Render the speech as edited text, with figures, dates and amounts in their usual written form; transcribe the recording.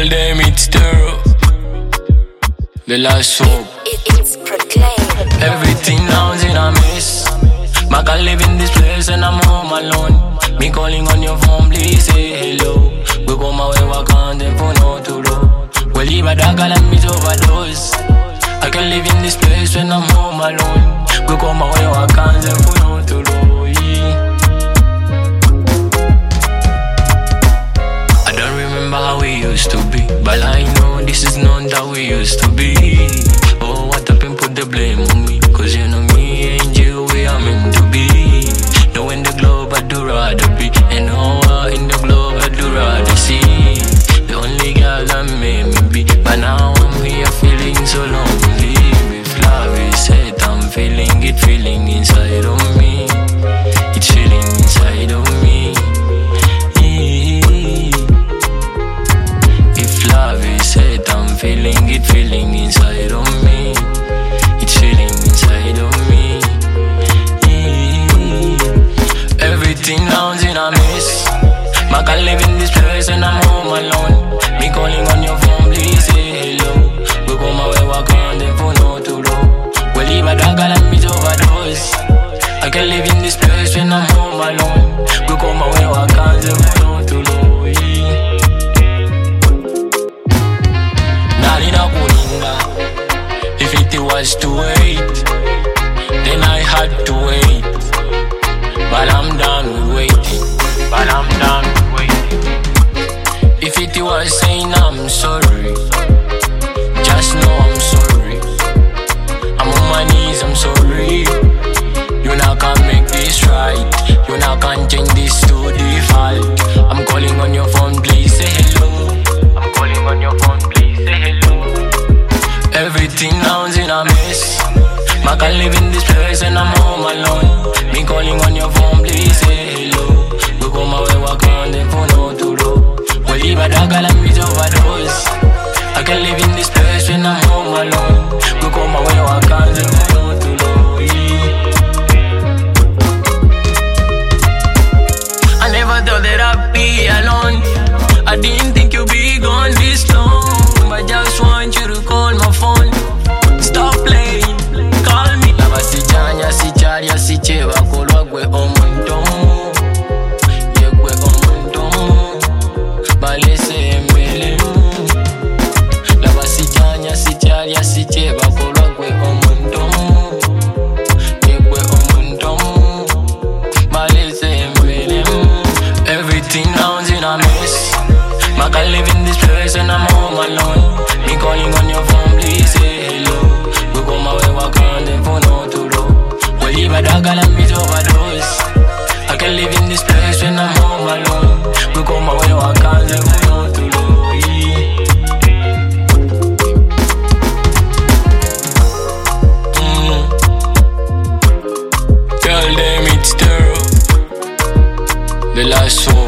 Girl, them it's terror. The last hope. It's proclaimed. Everything now's in a mess. I can't live in this place and I'm home alone. Me calling on your phone, please say hello. We go my way, I can't for no to low. Well, leave a dog and me overdose. I can't live in this place when I'm home alone. We go my way, I can't for no to low. I don't remember how we used to be, but I know this is not how we used to be. Oh, what happened, put the blame on me. Cause you know me ain't you where I'm meant to be. No, in the globe I do rather be. And oh, in the globe I do rather see. The only girl that made me be. But now I'm here feeling so lonely. If love is hate, I'm feeling it, feeling inside of me. It's feeling inside of me. If love is hate, I'm feeling it, feeling inside of me. It's feeling inside of me. Everything now's in a mess. I can't live in this place and I'm home alone. Me calling on your phone, please say hello. We go my way, I can't for no to low. Well, leave a dog and me overdose. I can't live in this place when I'm home alone. We go my way, I can't for no to low. Nalina kuninga. If it was to wait, then I had to wait. But I'm done with waiting. But I'm done with waiting. If it was saying I'm sorry, just know I'm sorry. I'm on my knees, I'm sorry. You now can't make this right. You now can't change this to default. I'm calling on your phone, please say hello. I'm calling on your phone, please say hello. Everything now's in a mess. I can't live in this place and I'm home alone. Me calling on your phone, please say hello. We go my way, I can't for no to low. Well, leave a dog and me overdose. I can't live in this place when I'm home alone. We go my way, I can't for no to low. I never thought that I'd be alone. I didn't think you'd be gone this long. I just want you to call my phone. Stop playing. Sicharia sicheva kolwa gwe omuntu yegwe omuntu balese embelemu laba sicharia sicheva kolwa gwe omuntu yegwe omuntu balese embelemu. Everything now's in a mess. I can't live in this place and I'm home alone. Me calling on your phone, please say hello. We go my way, I can't for no to low. Leave a dog and me overdose. I can't live in this place when I'm home alone. We go my way, I can't live no to low. Girl, them it's terror. The last hope.